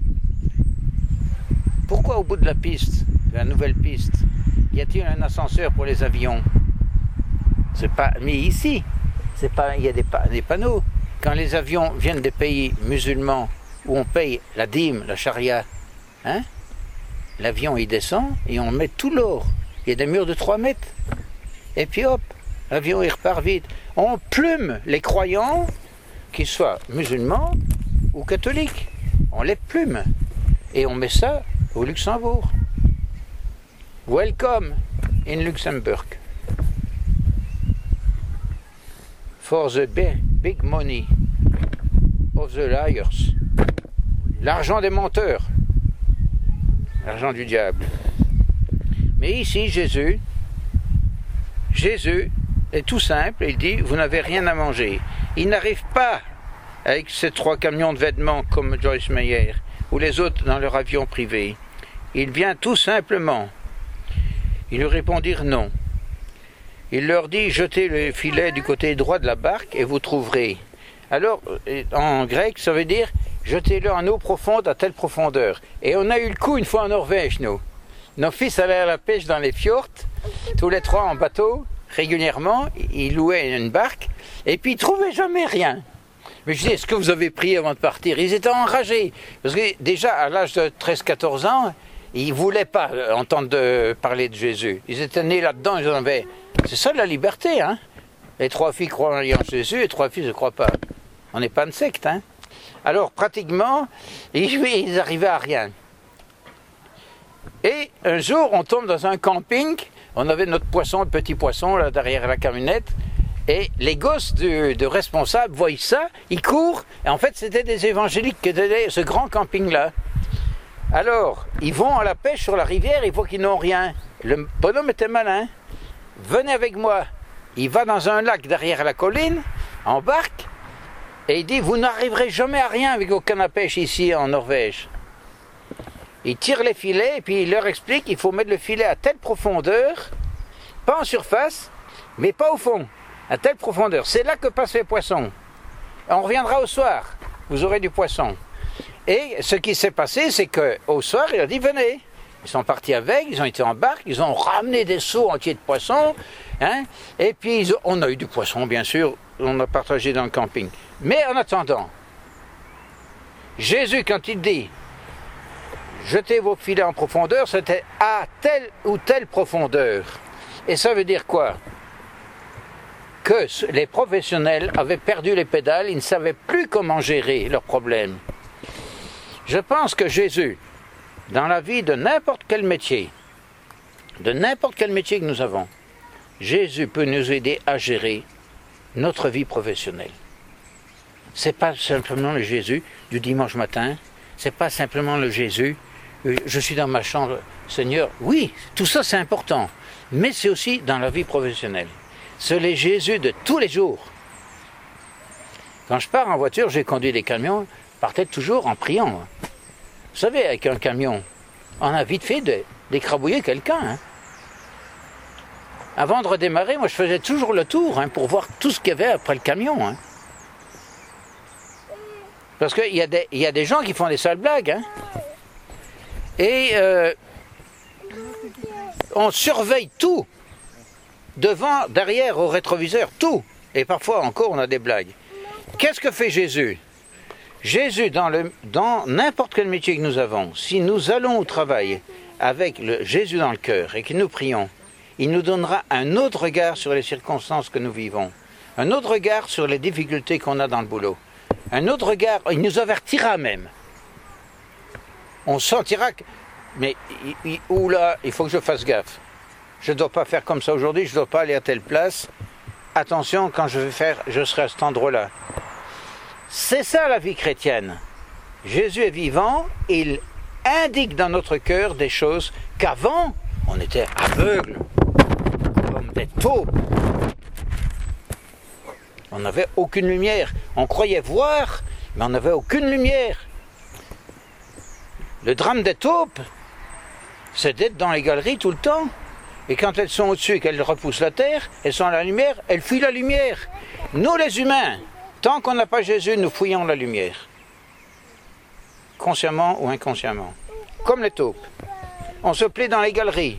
Pourquoi au bout de la piste, de la nouvelle piste, y a-t-il un ascenseur pour les avions? C'est pas. Mais ici, c'est pas. Il y a des, des panneaux. Quand les avions viennent des pays musulmans où on paye la dîme, la charia, hein, l'avion il descend et on met tout l'or. Il y a des murs de trois mètres. Et puis hop, l'avion il repart vite. On plume les croyants, qu'ils soient musulmans ou catholiques. On les plume. Et on met ça au Luxembourg. Welcome in Luxembourg. For the big money of the liars. L'argent des menteurs. L'argent du diable. Mais ici, Jésus, Jésus est tout simple, il dit, vous n'avez rien à manger. Il n'arrive pas avec ces trois camions de vêtements comme Joyce Meyer ou les autres dans leur avion privé. Il vient tout simplement. Ils lui répondirent non. Il leur dit, jetez le filet du côté droit de la barque et vous trouverez. Alors, en grec, ça veut dire, jetez-le en eau profonde à telle profondeur. Et on a eu le coup une fois en Norvège, nous. Nos fils allaient à la pêche dans les fjords, tous les trois en bateau, régulièrement, ils louaient une barque, et puis ils ne trouvaient jamais rien. Mais je dis, est-ce que vous avez prié avant de partir? Ils étaient enragés, parce que déjà, à l'âge de treize quatorze ans, ils ne voulaient pas entendre de parler de Jésus. Ils étaient nés là-dedans, ils en avaient... C'est ça la liberté, hein. Les trois filles croient en Jésus, et les trois filles ne croient pas. On n'est pas une secte, hein. Alors, pratiquement, ils n'arrivaient à rien. Et un jour, on tombe dans un camping, on avait notre poisson, le petit poisson, là, derrière la camionnette, et les gosses de, de responsables voient ça, ils courent, et en fait, c'était des évangéliques qui étaient ce grand camping-là. Alors, ils vont à la pêche sur la rivière, ils voient qu'ils n'ont rien. Le bonhomme était malin. Venez avec moi. Il va dans un lac derrière la colline, en barque, et il dit, vous n'arriverez jamais à rien avec aucun à pêche ici en Norvège. Il tire les filets et puis il leur explique qu'il faut mettre le filet à telle profondeur, pas en surface, mais pas au fond, à telle profondeur. C'est là que passent les poissons. Et on reviendra au soir, vous aurez du poisson. Et ce qui s'est passé, c'est qu'au soir, il a dit, venez. Ils sont partis avec, ils ont été en barque, ils ont ramené des seaux entiers de poissons, hein, et puis ils ont, on a eu du poisson, bien sûr, on a partagé dans le camping. Mais en attendant, Jésus, quand il dit, jetez vos filets en profondeur, c'était à telle ou telle profondeur. Et ça veut dire quoi? Que les professionnels avaient perdu les pédales, ils ne savaient plus comment gérer leurs problèmes. Je pense que Jésus, dans la vie de n'importe quel métier, de n'importe quel métier que nous avons, Jésus peut nous aider à gérer notre vie professionnelle. C'est pas simplement le Jésus du dimanche matin, c'est pas simplement le Jésus, euh, je suis dans ma chambre, Seigneur. Oui, tout ça c'est important, mais c'est aussi dans la vie professionnelle. C'est le Jésus de tous les jours. Quand je pars en voiture, j'ai conduit des camions, je partais toujours en priant. Vous savez, avec un camion, on a vite fait de, d'écrabouiller quelqu'un. Hein. Avant de redémarrer, moi je faisais toujours le tour hein, pour voir tout ce qu'il y avait après le camion. Hein. Parce qu'il y, y a des gens qui font des sales blagues. Hein. Et euh, on surveille tout. Devant, derrière, au rétroviseur, tout. Et parfois encore, on a des blagues. Qu'est-ce que fait Jésus ? Jésus, dans, le, dans n'importe quel métier que nous avons, si nous allons au travail avec le Jésus dans le cœur et que nous prions, il nous donnera un autre regard sur les circonstances que nous vivons, un autre regard sur les difficultés qu'on a dans le boulot, un autre regard, il nous avertira même. On sentira que, mais il, il, oula, il faut que je fasse gaffe. Je ne dois pas faire comme ça aujourd'hui, je ne dois pas aller à telle place. Attention, quand je vais faire, je serai à cet endroit-là. C'est ça la vie chrétienne. Jésus est vivant, il indique dans notre cœur des choses qu'avant, on était aveugles, comme des taupes. On n'avait aucune lumière. On croyait voir, mais on n'avait aucune lumière. Le drame des taupes, c'est d'être dans les galeries tout le temps. Et quand elles sont au-dessus et qu'elles repoussent la terre, elles sont à la lumière, elles fuient la lumière. Nous les humains, tant qu'on n'a pas Jésus, nous fouillons la lumière. Consciemment ou inconsciemment. Comme les taupes. On se plaît dans les galeries.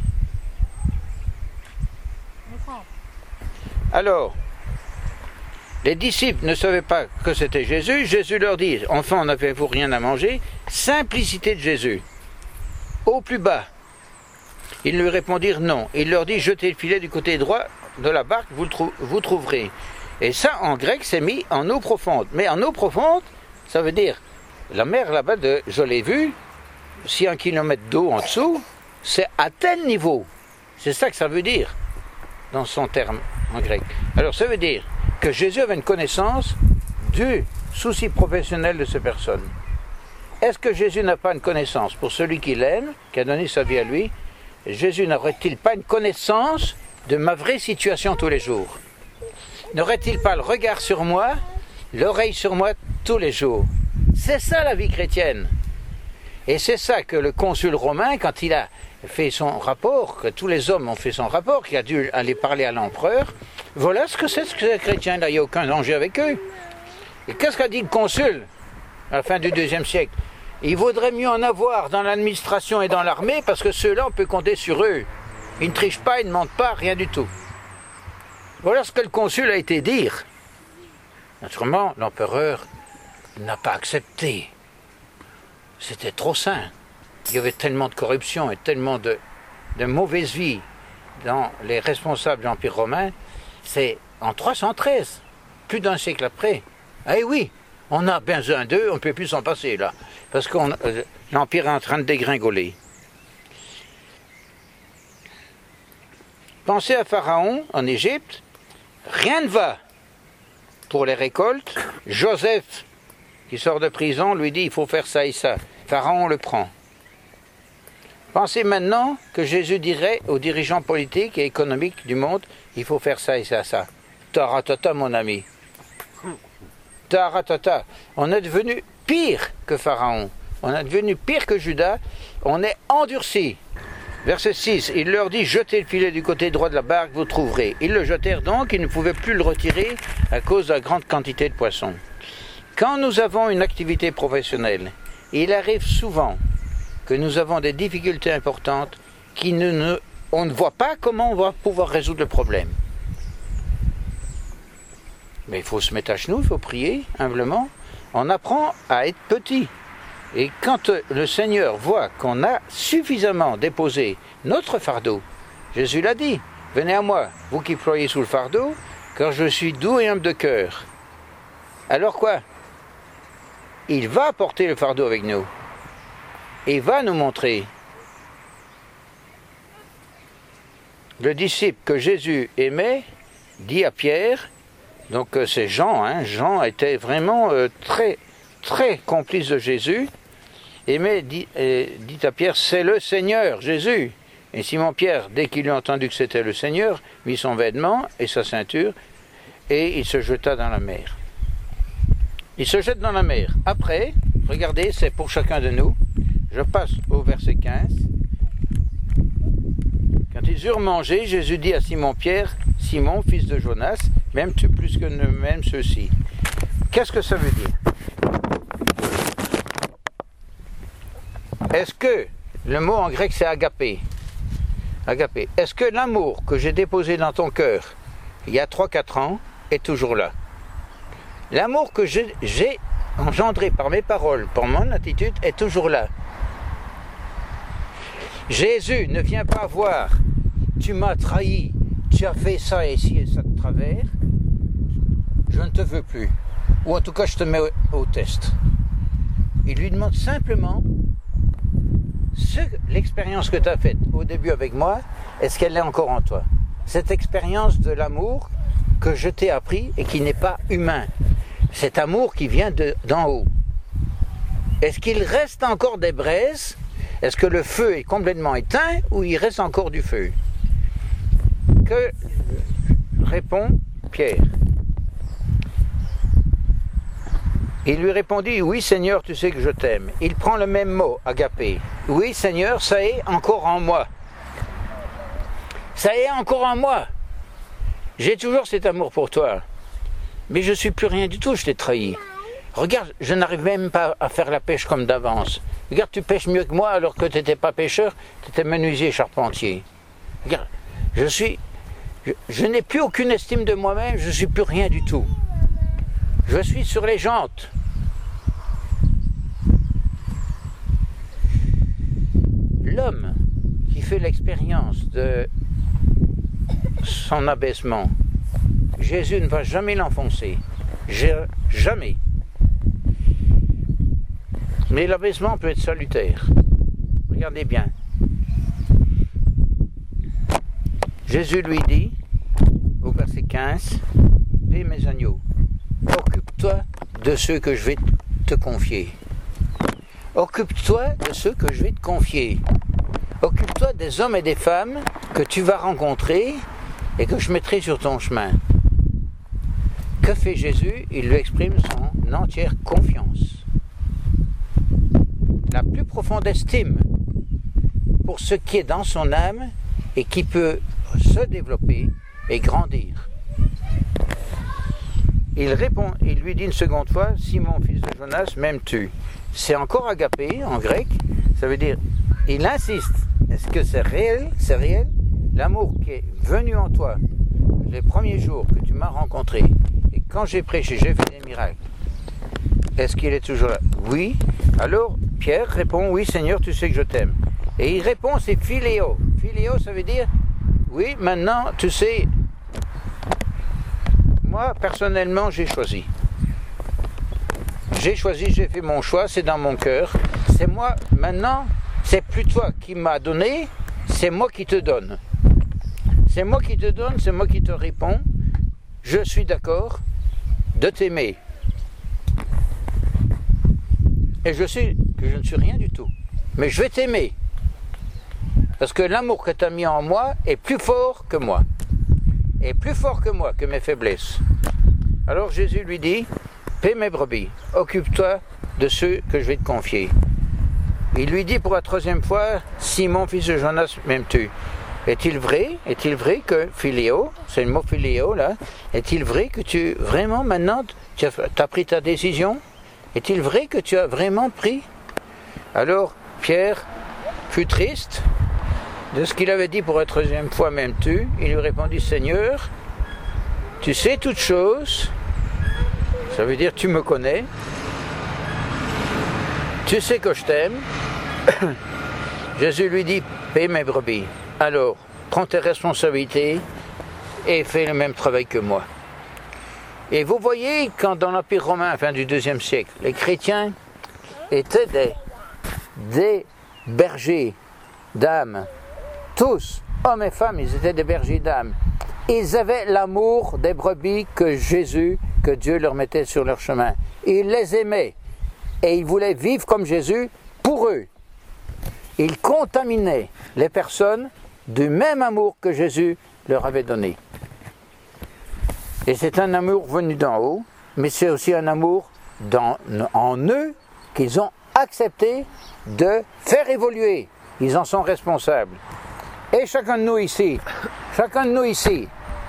Alors, les disciples ne savaient pas que c'était Jésus. Jésus leur dit, enfants, n'avez-vous rien à manger? Simplicité de Jésus. Au plus bas. Ils lui répondirent non. Il leur dit, jetez le filet du côté droit de la barque, vous, le trou- vous trouverez. Et ça, en grec, c'est mis en eau profonde. Mais en eau profonde, ça veut dire, la mer là-bas, de, je l'ai vue, si un kilomètre d'eau en dessous, c'est à tel niveau. C'est ça que ça veut dire, dans son terme en grec. Alors ça veut dire que Jésus avait une connaissance du souci professionnel de ces personnes. Est-ce que Jésus n'a pas une connaissance pour celui qui l'aime, qui a donné sa vie à lui? Jésus n'aurait-il pas une connaissance de ma vraie situation tous les jours? n'aurait-il pas le regard sur moi, l'oreille sur moi tous les jours? C'est ça la vie chrétienne. Et c'est ça que le consul romain, quand il a fait son rapport, que tous les hommes ont fait son rapport, qu'il a dû aller parler à l'empereur, voilà ce que c'est ce que les chrétiens, là, il n'y a aucun danger avec eux. Et qu'est-ce qu'a dit le consul à la fin du deuxième siècle? Il vaudrait mieux en avoir dans l'administration et dans l'armée, parce que ceux-là, on peut compter sur eux. Ils ne trichent pas, ils ne mentent pas, rien du tout. Voilà ce que le consul a été dire. Naturellement, l'empereur n'a pas accepté. C'était trop sain. Il y avait tellement de corruption et tellement de, de mauvaise vie dans les responsables de l'Empire romain. C'est en trois cent treize, plus d'un siècle après. Eh oui, on a besoin d'eux, on ne peut plus s'en passer là. Parce que euh, l'Empire est en train de dégringoler. Pensez à Pharaon en Égypte. Rien ne va pour les récoltes. Joseph, qui sort de prison, lui dit il faut faire ça et ça. Pharaon le prend. Pensez maintenant que Jésus dirait aux dirigeants politiques et économiques du monde il faut faire ça et ça, ça. Taratata, mon ami. Taratata. On est devenu pire que Pharaon. On est devenu pire que Judas. On est endurci. Verset six, il leur dit, jetez le filet du côté droit de la barque, vous trouverez. Ils le jetèrent donc, ils ne pouvaient plus le retirer à cause de la grande quantité de poissons. Quand nous avons une activité professionnelle, il arrive souvent que nous avons des difficultés importantes qui ne, ne, on ne voit pas comment on va pouvoir résoudre le problème. Mais il faut se mettre à genoux, il faut prier humblement. On apprend à être petit. Et quand le Seigneur voit qu'on a suffisamment déposé notre fardeau, Jésus l'a dit, venez à moi, vous qui ployez sous le fardeau, car je suis doux et humble de cœur. Alors quoi? Il va porter le fardeau avec nous. Et va nous montrer. Le disciple que Jésus aimait dit à Pierre, donc c'est Jean, hein, Jean était vraiment euh, très, très complice de Jésus, aimait, dit, euh, dit à Pierre, c'est le Seigneur, Jésus. Et Simon-Pierre, dès qu'il eut entendu que c'était le Seigneur, mit son vêtement et sa ceinture, et il se jeta dans la mer. Il se jette dans la mer. Après, regardez, c'est pour chacun de nous. Je passe au verset quinze. Quand ils eurent mangé, Jésus dit à Simon-Pierre, Simon, fils de Jonas, m'aimes-tu plus que ne m'aiment ceux-ci? Qu'est-ce que ça veut dire? Est-ce que, le mot en grec c'est agapé, agapé, est-ce que l'amour que j'ai déposé dans ton cœur il y a trois quatre ans est toujours là? L'amour que j'ai engendré par mes paroles, par mon attitude, est toujours là. Jésus ne vient pas voir, tu m'as trahi, tu as fait ça et ci et ça de travers, je ne te veux plus. Ou en tout cas, je te mets au, au test. Il lui demande simplement, l'expérience que tu as faite au début avec moi, est-ce qu'elle est encore en toi? Cette expérience de l'amour que je t'ai appris et qui n'est pas humain. Cet amour qui vient d'en haut. Est-ce qu'il reste encore des braises? Est-ce que le feu est complètement éteint ou il reste encore du feu? Que répond Pierre? Il lui répondit, oui Seigneur, tu sais que je t'aime. Il prend le même mot, agapé. Oui Seigneur, ça est encore en moi. Ça est encore en moi. J'ai toujours cet amour pour toi. Mais je ne suis plus rien du tout, je t'ai trahi. Regarde, je n'arrive même pas à faire la pêche comme d'avance. Regarde, tu pêches mieux que moi alors que tu n'étais pas pêcheur, tu étais menuisier charpentier. Regarde, je suis... Je, je n'ai plus aucune estime de moi-même, je ne suis plus rien du tout. Je suis sur les jantes. L'homme qui fait l'expérience de son abaissement, Jésus ne va jamais l'enfoncer. Jamais. Mais l'abaissement peut être salutaire. Regardez bien. Jésus lui dit, au verset quinze, « Paix mes agneaux, occupe-toi de ceux que je vais te confier. Occupe-toi de ceux que je vais te confier. Occupe-toi des hommes et des femmes que tu vas rencontrer et que je mettrai sur ton chemin. » que fait Jésus? Il lui exprime son entière confiance. La plus profonde estime pour ce qui est dans son âme et qui peut se développer et grandir. Il répond, il lui dit une seconde fois, Simon, fils de Jonas, m'aimes-tu? C'est encore agapé en grec, ça veut dire, il insiste, est-ce que c'est réel? C'est réel? L'amour qui est venu en toi les premiers jours que tu m'as rencontré, et quand j'ai prêché, j'ai fait des miracles, est-ce qu'il est toujours là? Oui. Alors Pierre répond, oui Seigneur, tu sais que je t'aime. Et il répond, c'est philéo. Philéo, ça veut dire, oui, maintenant, tu sais, moi, personnellement, j'ai choisi. J'ai choisi, j'ai fait mon choix, c'est dans mon cœur. C'est moi, maintenant, c'est plus toi qui m'as donné, c'est moi qui te donne. C'est moi qui te donne, c'est moi qui te réponds. Je suis d'accord de t'aimer. Et je sais que je ne suis rien du tout. Mais je vais t'aimer. Parce que l'amour que tu as mis en moi est plus fort que moi. Est plus fort que moi, que mes faiblesses. Alors Jésus lui dit, paie mes brebis, occupe-toi de ceux que je vais te confier. Il lui dit pour la troisième fois, Simon, fils de Jonas, m'aimes-tu? Est-il vrai, est-il vrai que, philéo, c'est le mot philéo là, est-il vrai que tu, vraiment maintenant, tu as, tu as pris ta décision? Est-il vrai que tu as vraiment pris? Alors Pierre fut triste de ce qu'il avait dit pour la troisième fois, m'aimes-tu? Il lui répondit, Seigneur, tu sais toutes choses, ça veut dire tu me connais, tu sais que je t'aime. Jésus lui dit, paie mes brebis. Alors, prends tes responsabilités et fais le même travail que moi. Et vous voyez, quand dans l'Empire romain, fin du deuxième siècle, les chrétiens étaient des, des bergers d'âmes, tous, hommes et femmes, ils étaient des bergers d'âmes. Ils avaient l'amour des brebis que Jésus, que Dieu leur mettait sur leur chemin. Ils les aimaient et ils voulaient vivre comme Jésus pour eux. Ils contaminaient les personnes du même amour que Jésus leur avait donné. Et c'est un amour venu d'en haut, mais c'est aussi un amour dans, en eux qu'ils ont accepté de faire évoluer. Ils en sont responsables. Et chacun de nous ici, chacun de nous ici,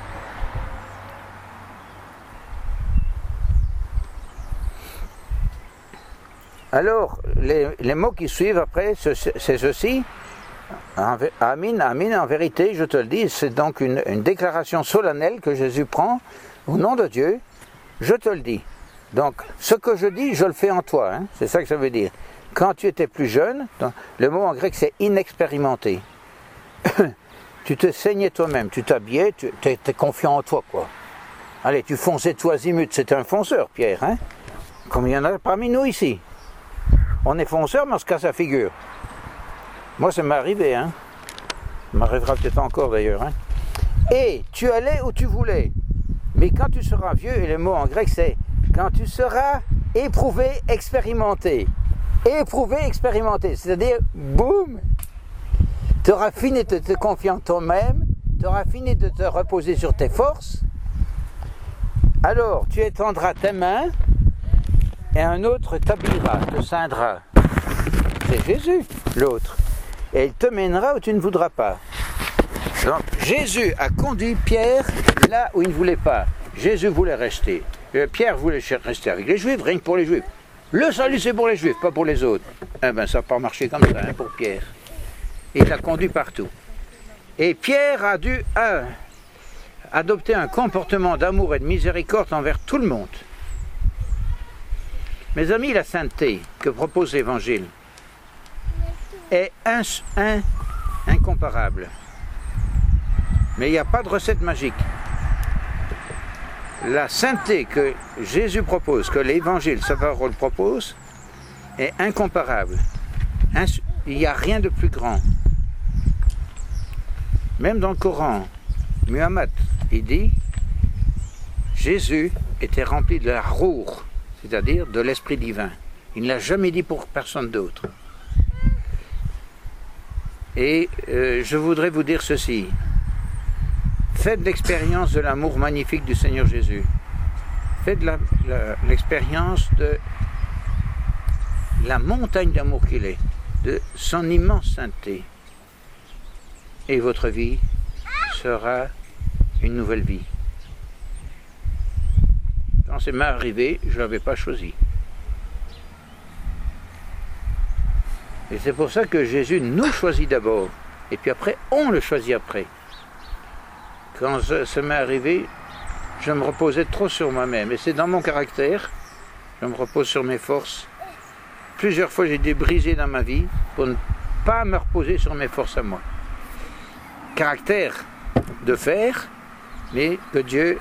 alors, les, les mots qui suivent après, c'est ceci. Amin, amin, en vérité, je te le dis, c'est donc une, une déclaration solennelle que Jésus prend au nom de Dieu. Je te le dis. Donc, ce que je dis, je le fais en toi. Hein, c'est ça que ça veut dire. Quand tu étais plus jeune, le mot en grec c'est inexpérimenté. Tu te saignais toi-même, tu t'habillais, tu étais confiant en toi, quoi. Allez, tu fonçais toi azimut, c'était un fonceur, Pierre, hein. Comme il y en a parmi nous ici. On est fonceur, mais on se casse la figure. Moi, ça m'est arrivé, hein. Ça m'arrivera peut-être encore, d'ailleurs, hein. Et tu allais où tu voulais. Mais quand tu seras vieux, et le mot en grec, c'est quand tu seras éprouvé, expérimenté. Éprouvé, expérimenté. C'est-à-dire, boum, tu auras fini de te confier en toi-même, tu auras fini de te reposer sur tes forces. Alors, tu étendras tes mains, et un autre t'habillera, te ceindra. C'est Jésus, l'autre. Et il te mènera où tu ne voudras pas. Donc, Jésus a conduit Pierre là où il ne voulait pas. Jésus voulait rester. Pierre voulait rester avec les Juifs, rien que pour les Juifs. Le salut, c'est pour les Juifs, pas pour les autres. Eh bien, ça n'a pas marché comme ça, hein, pour Pierre. Il l'a conduit partout. Et Pierre a dû euh, adopter un comportement d'amour et de miséricorde envers tout le monde. Mes amis, la sainteté que propose l'Évangile est un, un, incomparable. Mais il n'y a pas de recette magique. La sainteté que Jésus propose, que l'Évangile, sa parole propose, est incomparable. Il n'y a rien de plus grand. Même dans le Coran, Muhammad, il dit, Jésus était rempli de la roure, c'est-à-dire de l'Esprit divin. Il ne l'a jamais dit pour personne d'autre. Et euh, je voudrais vous dire ceci. Faites l'expérience de l'amour magnifique du Seigneur Jésus. faites l'expérience de la montagne d'amour qu'il est, de son immense sainteté. Et votre vie sera une nouvelle vie. Quand c'est m'est arrivé, je ne l'avais pas choisi. Et c'est pour ça que Jésus nous choisit d'abord. Et puis après, on le choisit après. Quand ça m'est arrivé, je me reposais trop sur moi-même. Et c'est dans mon caractère, je me repose sur mes forces. Plusieurs fois, j'ai été brisé dans ma vie pour ne pas me reposer sur mes forces à moi. Caractère de fer, mais que Dieu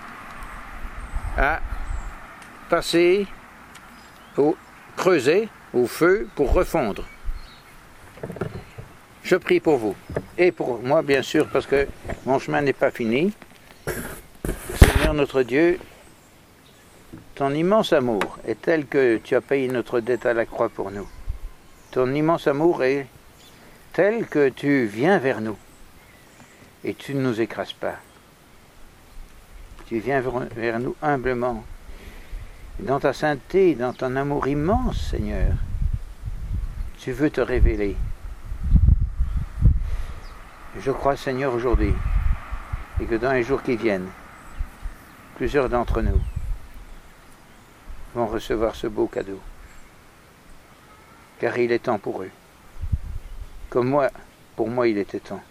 a passé au creuset, au feu, pour refondre. Je prie pour vous, et pour moi bien sûr, parce que mon chemin n'est pas fini. Seigneur notre Dieu, ton immense amour est tel que tu as payé notre dette à la croix pour nous. Ton immense amour est tel que tu viens vers nous, et tu ne nous écrases pas. Tu viens vers nous humblement, dans ta sainteté, dans ton amour immense, Seigneur. Tu veux te révéler. Je crois, Seigneur, aujourd'hui, et que dans les jours qui viennent, plusieurs d'entre nous vont recevoir ce beau cadeau. Car il est temps pour eux. Comme moi, pour moi, il était temps.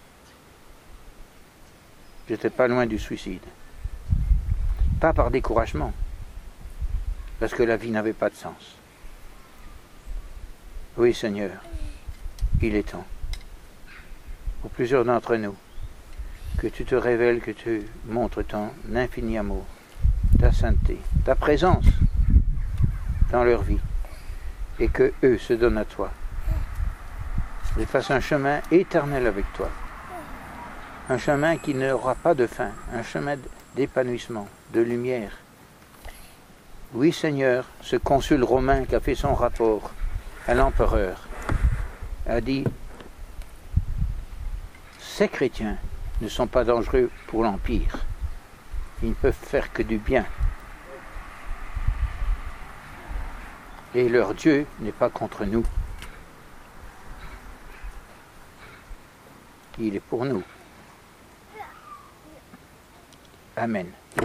J'étais pas loin du suicide. Pas par découragement, parce que la vie n'avait pas de sens. Oui, Seigneur, il est temps. Pour plusieurs d'entre nous, que tu te révèles, que tu montres ton infini amour, ta sainteté, ta présence dans leur vie, et que eux se donnent à toi, et fassent un chemin éternel avec toi, un chemin qui n'aura pas de fin, un chemin d'épanouissement, de lumière. Oui, Seigneur, ce consul romain qui a fait son rapport à l'empereur a dit: ces chrétiens ne sont pas dangereux pour l'Empire. Ils ne peuvent faire que du bien. Et leur Dieu n'est pas contre nous. Il est pour nous. Amen.